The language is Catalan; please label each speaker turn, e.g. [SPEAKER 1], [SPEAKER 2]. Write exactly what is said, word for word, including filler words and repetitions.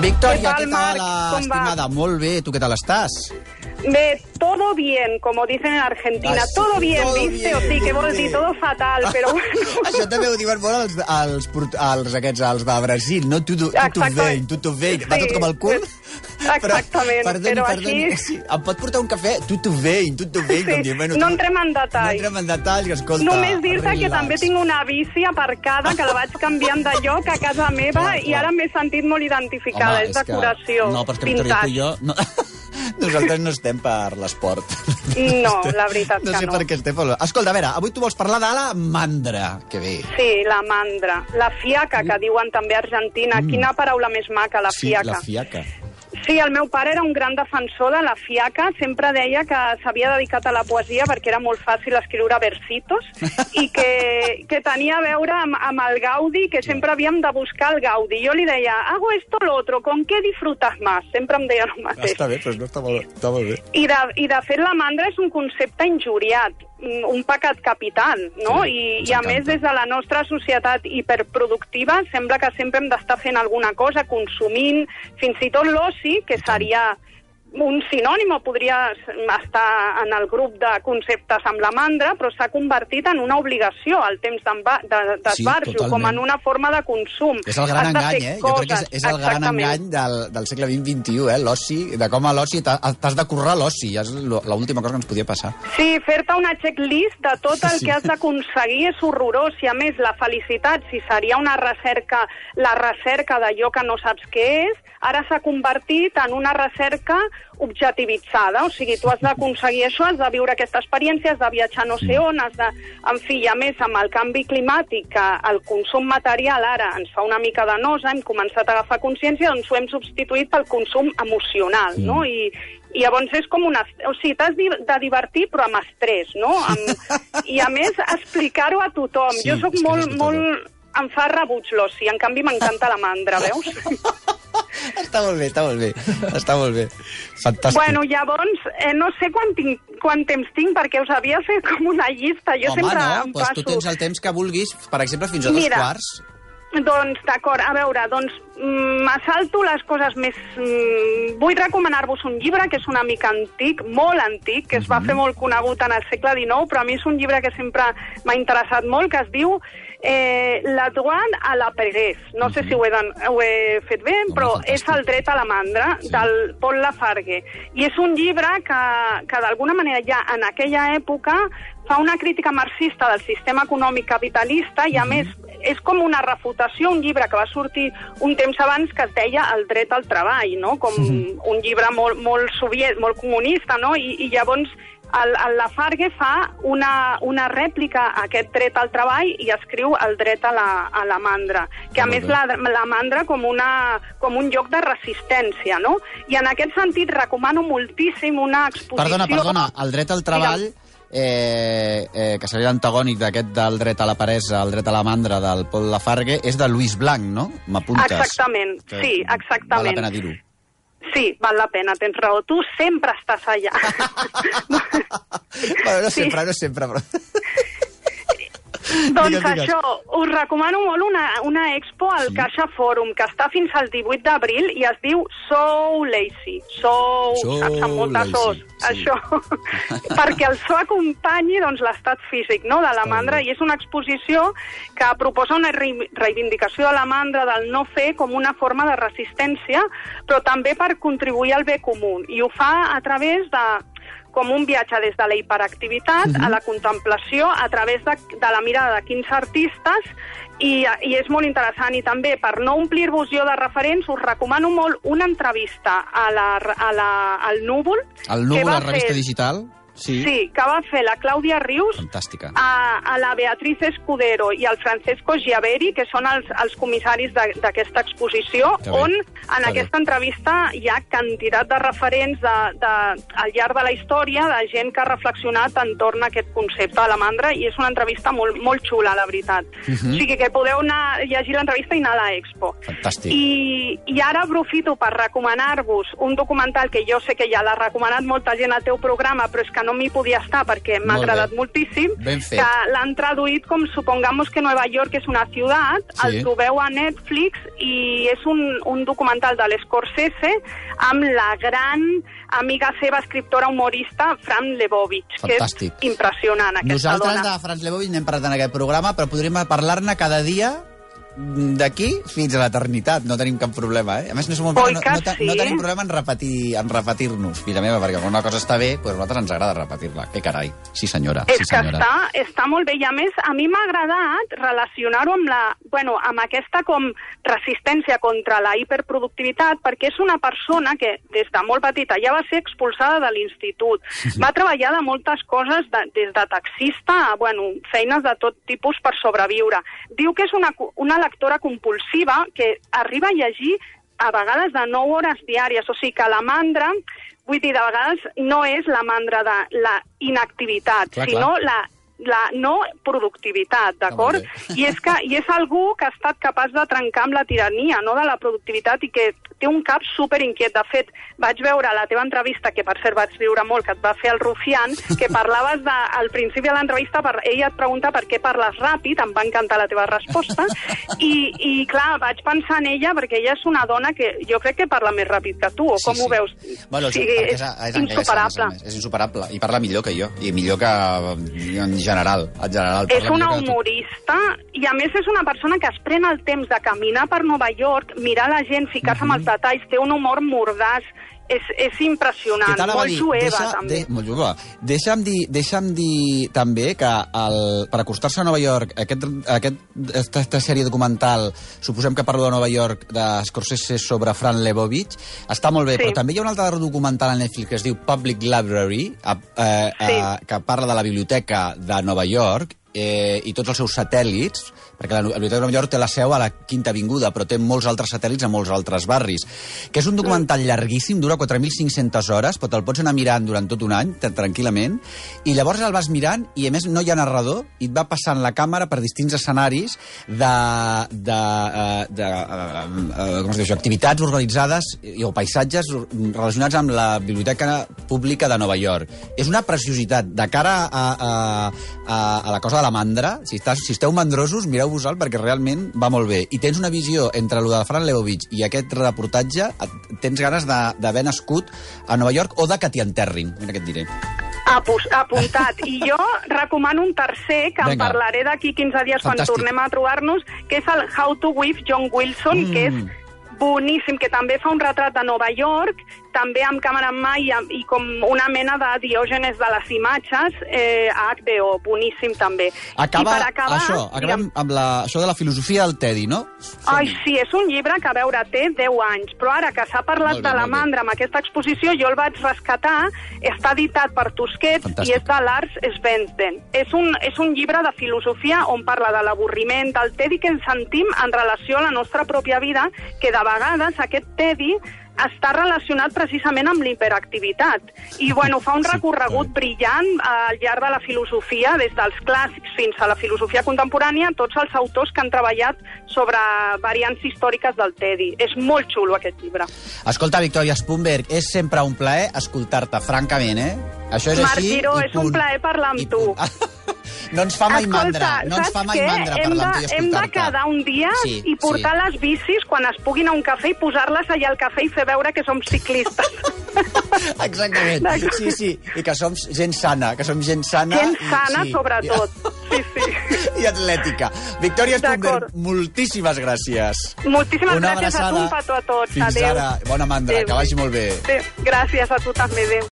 [SPEAKER 1] Victòria, què tal, estimada? Molt bé, tu què tal estàs?
[SPEAKER 2] Bé, todo bien, como dicen en Argentina. Ah, sí, todo bien, todo ¿viste? Bien, o sí, que vol dir todo fatal, però bueno.
[SPEAKER 1] Això també ho diuen molt els, els, els, aquests, els de Brasil, no? Tudo, tudo ben, tudo ben, sí, va tot com el cul.
[SPEAKER 2] Exactament,
[SPEAKER 1] però, perdoni,
[SPEAKER 2] però
[SPEAKER 1] perdoni,
[SPEAKER 2] així...
[SPEAKER 1] Sí, em pot portar un cafè? Tudo ben, tudo ben.
[SPEAKER 2] Sí,
[SPEAKER 1] dir, bueno,
[SPEAKER 2] no
[SPEAKER 1] tu...
[SPEAKER 2] entrem en detall.
[SPEAKER 1] No entrem en detall, escolta...
[SPEAKER 2] Només dir-te que també tinc una bici aparcada, que la vaig canviant de lloc a casa meva, clar, clar. I ara m'he sentit molt identificada. Home, és decoració,
[SPEAKER 1] que... No, però és que Victòria, tu i jo... No... Nosaltres no estem per l'esport.
[SPEAKER 2] No, la veritat que no.
[SPEAKER 1] No sé per què estem. Escolta, a veure, avui tu vols parlar de la mandra. Que bé.
[SPEAKER 2] Sí, la mandra. La fiaca, que diuen també a Argentina. Mm. Quina paraula més maca, la fiaca.
[SPEAKER 1] Sí, la fiaca.
[SPEAKER 2] Sí, el meu pare era un gran defensor de la fiaca, sempre deia que s'havia dedicat a la poesia perquè era molt fàcil escriure versitos i que, que tenia a veure amb, amb el Gaudi, que sempre havíem de buscar el Gaudi. Jo li deia, hago esto o lo otro, ¿con qué disfrutas más? Sempre em deia el mateix.
[SPEAKER 1] Està bé, però no està molt, està molt bé.
[SPEAKER 2] I de, I de fet la mandra és un concepte injuriat, un pecat capital, no? Sí, I, I a més, des de la nostra societat hiperproductiva, sembla que sempre hem d'estar fent alguna cosa, consumint, fins i tot l'oci, que seria un sinònim, o podria estar en el grup de conceptes amb la mandra, però s'ha convertit en una obligació al temps d'esbarjo, sí, com en una forma de consum.
[SPEAKER 1] És el gran engany, eh? Jo crec que és, és el gran engany del, del segle vint vint u, eh? L'oci, de com a l'oci t'has de currar l'oci, és l'última cosa que ens podia passar.
[SPEAKER 2] Sí, fer-te una checklist de tot el sí. que has d'aconseguir és horrorós, i a més la felicitat, si seria una recerca, la recerca d'allò que no saps què és, ara s'ha convertit en una recerca objectivitzada, o sigui, tu has d'aconseguir això, has de viure aquesta experiència, has de viatjar no sé on, has de... En fi, i a més, amb el canvi climàtic, que el consum material ara ens fa una mica de nosa, hem començat a agafar consciència, doncs ho hem substituït pel consum emocional, no? I, i llavors és com una... O sigui, t'has de divertir, però amb estrès, no? Amb... I a més, explicar-ho a tothom. Sí, jo sóc molt, molt... Em fa rebuig l'oci, en canvi m'encanta la mandra, veus?
[SPEAKER 1] Està molt bé, està molt bé. Està molt bé. Fantàstic.
[SPEAKER 2] Bueno, llavors, eh, no sé quant, tinc, quant temps tinc, perquè us havia fet com una llista. Jo
[SPEAKER 1] Home,
[SPEAKER 2] sempre
[SPEAKER 1] no,
[SPEAKER 2] em
[SPEAKER 1] pues
[SPEAKER 2] passo...
[SPEAKER 1] tu tens el temps que vulguis, per exemple, fins a dos
[SPEAKER 2] Mira,
[SPEAKER 1] quarts.
[SPEAKER 2] Doncs, d'acord, a veure, doncs m'assalto les coses més... Mm, vull recomanar-vos un llibre que és una mica antic, molt antic, que es va fer molt conegut en el segle dinou, però a mi és un llibre que sempre m'ha interessat molt, que es diu eh, La droit à la paresse. No sé si ho he, ho he fet bé, però és El dret a la mandra, del Paul Lafargue. I és un llibre que, que d'alguna manera ja en aquella època fa una crítica marxista del sistema econòmic capitalista i, a més, és com una refutació, un llibre que va sortir un temps abans que es deia El dret al treball, no? Com un llibre molt, molt soviet, molt comunista, no? I, i llavors el, el Lafargue fa una, una rèplica a aquest dret al treball i escriu El dret a la, a la mandra, que a més la, la mandra com, una, com un lloc de resistència, no? I en aquest sentit recomano moltíssim una exposició...
[SPEAKER 1] Perdona, perdona, El dret al treball... Eh, eh, que seria l'antagònic d'aquest del dret a la paresa, el dret a la mandra del Paul Lafargue, és de Louis Blanc, no? M'apuntes?
[SPEAKER 2] Exactament, que sí, exactament.
[SPEAKER 1] Val la pena dir-ho.
[SPEAKER 2] Sí, val la pena, tens raó. Tu sempre estàs allà.
[SPEAKER 1] Bueno, no sempre, sí. no sempre, però...
[SPEAKER 2] Doncs digues, digues. Això, us recomano molt una, una expo al sí. Caixa Fòrum, que està fins al divuit d'abril i es diu So Lazy. So, so saps, amb moltes sos. Sí. Això, perquè el so acompanyi doncs, l'estat físic, no?, de la mandra, i és una exposició que proposa una reivindicació de la mandra, del no fer, com una forma de resistència, però també per contribuir al bé comú. I ho fa a través de... com un viatge des de la hiperactivitat uh-huh. a la contemplació a través de, de la mirada de quinze artistes i, i és molt interessant. I també, per no omplir-vos jo de referents, us recomano molt una entrevista a la, a la, al Núvol.
[SPEAKER 1] Al Núvol, la revista fer... digital? Sí.
[SPEAKER 2] sí, que va fer la Clàudia Rius,
[SPEAKER 1] fantàstica,
[SPEAKER 2] a, a la Beatriz Escudero i al Francesco Giaveri, que són els, els comissaris d'aquesta exposició, on en aquesta entrevista hi ha quantitat de referents de, de, al llarg de la història de gent que ha reflexionat entorn a aquest concepte de la mandra, i és una entrevista molt, molt xula, la veritat. Uh-huh. O sigui que podeu anar, llegir l'entrevista i anar a l'Expo.
[SPEAKER 1] Fantàstic.
[SPEAKER 2] I, I ara aprofito per recomanar-vos un documental que jo sé que ja l'ha recomanat molta gent al teu programa, però és que no m'hi podia estar perquè m'ha agradat moltíssim, que l'han traduït com Supongamos que Nueva York és una ciutat, sí. El trobeu a Netflix i és un, un documental de l'Scorsese amb la gran amiga seva, escriptora humorista, Fran Lebowitz,
[SPEAKER 1] fantàstic.
[SPEAKER 2] Que és impressionant, aquesta
[SPEAKER 1] Nosaltres
[SPEAKER 2] dona.
[SPEAKER 1] Nosaltres de Fran Lebowitz n'hem parlat en aquest programa, però podríem parlar-ne cada dia d'aquí fins a l'eternitat, no tenim cap problema, eh? A més, no, som, no, no, sí. no tenim problema en repetir, en repetir-nos, mira meva, perquè quan una cosa està bé, doncs a nosaltres ens agrada repetir-la. Que carai, sí senyora.
[SPEAKER 2] És
[SPEAKER 1] sí,
[SPEAKER 2] que
[SPEAKER 1] senyora.
[SPEAKER 2] Està, està molt bé, i a més, a mi m'ha agradat relacionar-ho amb, la, bueno, amb aquesta com resistència contra la hiperproductivitat, perquè és una persona que des de molt petita ja va ser expulsada de l'institut, va treballar de moltes coses, de, des de taxista a, bueno, feines de tot tipus per sobreviure. Diu que és una, una lectora compulsiva que arriba a llegir a vegades de nou hores diàries, o sigui que la mandra, vull dir, de vegades no és la mandra de la inactivitat, clar, sinó clar. la la no productivitat, d'acord? I és que i és algú que ha estat capaç de trencar amb la tirania, no, de la productivitat, i que té un cap superinquiet. De fet, vaig veure la teva entrevista, que per cert vaig riure molt, que et va fer el Rufián, que parlaves de, al principi de l'entrevista, per, ella et pregunta per què parles ràpid, em va encantar la teva resposta, i, i clar, vaig pensar en ella, perquè ella és una dona que jo crec que parla més ràpid que tu, o com sí, ho veus?
[SPEAKER 1] Bueno,
[SPEAKER 2] sí,
[SPEAKER 1] és,
[SPEAKER 2] és,
[SPEAKER 1] és
[SPEAKER 2] insuperable.
[SPEAKER 1] És, és insuperable, i parla millor que jo, i millor que en general. En general
[SPEAKER 2] és una humorista, i a més és una persona que es pren el temps de caminar per Nova York, mirar la gent, ficar-se mm-hmm. amb els detalls, té un humor mordàs, és, és impressionant, molt
[SPEAKER 1] dir,
[SPEAKER 2] jueva,
[SPEAKER 1] deixa,
[SPEAKER 2] també.
[SPEAKER 1] De, molt jueva. Deixa'm dir, deixa'm dir també que el, per acostar-se a Nova York, aquest, aquest, aquesta sèrie documental, suposem que parlo de Nova York, de Scorsese sobre Fran Lebowitz, està molt bé, sí. Però també hi ha un altre documental a Netflix que es diu Public Library, eh, eh, sí. que parla de la biblioteca de Nova York, eh, i tots els seus satèl·lits, perquè la Biblioteca de Nova York té la seu a la Quinta Avinguda, però té molts altres satèl·lits a molts altres barris, que és un documental mm. llarguíssim, dura quatre mil cinc-centes hores, però te'l pots anar mirant durant tot un any, tranquil·lament, i llavors el vas mirant, i a més no hi ha narrador, i et va passant la càmera per distints escenaris de, de, de, de uh, com es diu això, activitats organitzades o paisatges relacionats amb la Biblioteca Pública de Nova York. És una preciositat. De cara a, a, a, a la cosa de la mandra, si, estàs, si esteu mandrosos, mireu-vos-el perquè realment va molt bé. I tens una visió entre el de Fran Lebowitz i aquest reportatge, tens ganes d'haver nascut a Nova York o de que t'hi enterrin, mira què et diré.
[SPEAKER 2] Apuntat. I jo recomano un tercer, que Venga. en parlaré d'aquí quinze dies Fantàstic. quan tornem a trobar-nos, que és el How to with John Wilson, mm. que és boníssim, que també fa un retrat de Nova York, també amb càmera en mà i, i com una mena de Diògenes de les imatges, eh, a H B O, boníssim també.
[SPEAKER 1] Acaba,
[SPEAKER 2] I per acabar,
[SPEAKER 1] això, acabem amb la, això de la filosofia del Teddy, no?
[SPEAKER 2] Ai, sí, és un llibre que, a veure, té deu anys, però ara que s'ha parlat bé, de la mandra amb aquesta exposició, jo el vaig rescatar, està editat per Tusquets Fantàstic. i és de Lars Svensson. És un, és un llibre de filosofia on parla de l'avorriment, del Teddy que ens sentim en relació a la nostra pròpia vida, que de vegades aquest Teddy està relacionat precisament amb l'hiperactivitat. I, bueno, fa un recorregut sí, brillant al llarg de la filosofia, des dels clàssics fins a la filosofia contemporània, tots els autors que han treballat sobre variants històriques del Teddy. És molt xulo, aquest llibre.
[SPEAKER 1] Escolta, Victòria Spunberg, és sempre un plaer escoltar-te, francament, eh? Això és
[SPEAKER 2] Marc
[SPEAKER 1] així
[SPEAKER 2] Giró,
[SPEAKER 1] i
[SPEAKER 2] és un plaer parlar amb tu.
[SPEAKER 1] No ens fa mai
[SPEAKER 2] Escolta,
[SPEAKER 1] mandra, no ens fa mai
[SPEAKER 2] què?
[SPEAKER 1] mandra parlar amb tu i escoltar-te.
[SPEAKER 2] Hem de quedar un dia sí, i portar sí. les bicis quan es puguin a un cafè i posar-les allà al cafè i fer veure que som ciclistes.
[SPEAKER 1] Exactament, sí, sí, i que som gent sana, que som gent sana.
[SPEAKER 2] Gent sana,
[SPEAKER 1] i, sí.
[SPEAKER 2] sobretot. Sí, sí.
[SPEAKER 1] I atlètica. Victòria Spunberg, moltíssimes gràcies.
[SPEAKER 2] Moltíssimes
[SPEAKER 1] Una
[SPEAKER 2] gràcies
[SPEAKER 1] abraçada.
[SPEAKER 2] a tu, un petó a tots.
[SPEAKER 1] Fins
[SPEAKER 2] Adéu.
[SPEAKER 1] ara. Bona mandra, Adéu. Que vagi molt bé.
[SPEAKER 2] Adéu. Gràcies a tu també, adéu.